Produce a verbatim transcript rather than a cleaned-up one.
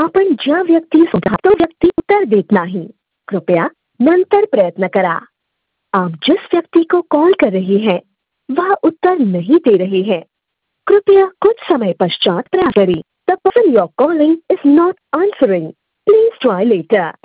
आपण ज्या व्यक्तीस तो व्यक्ती उत्तर देत नाही, कृपया नंतर प्रयत्न करा। आप जिस व्यक्ति को कॉल कर रही हैं वह उत्तर नहीं दे रही है, कृपया कुछ समय पश्चात प्रयास करें। The person you are calling is not answering. Please try later.